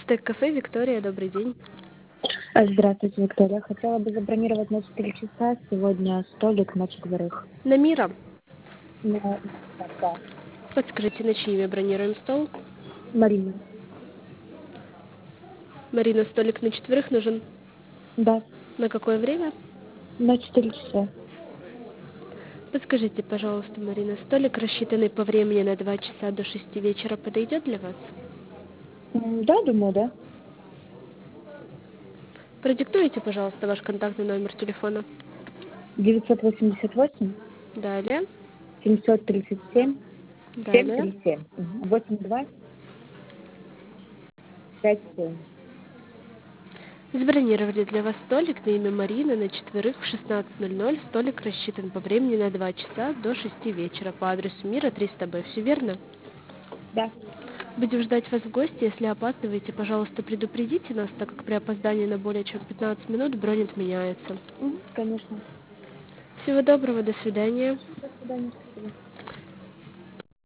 Стейк-кафе «Виктория», добрый день. Здравствуйте, Виктория. Хотела бы забронировать на 4 часа сегодня столик на четверых. На Мира. Да. Подскажите, на чьи имя бронируем стол? Марина. Марина, столик на четверых нужен? Да, На какое время? на 4 часа. Подскажите, пожалуйста, Марина, столик, рассчитанный по времени на 2 часа до 6 вечера, подойдет для вас? Да, думаю, да. Продиктуйте, пожалуйста, ваш контактный номер телефона. 988 Далее. 737 Далее. 737 82 57. Забронировали для вас столик на имя Марины на четверых в 16:00. Столик рассчитан по времени на 2 часа до 6 вечера по адресу Мира 300Б. Все верно? Да. Будем ждать вас в гости. Если опаздываете, пожалуйста, предупредите нас, так как при опоздании на более чем 15 минут бронь отменяется. Конечно. Всего доброго, до свидания. До свидания.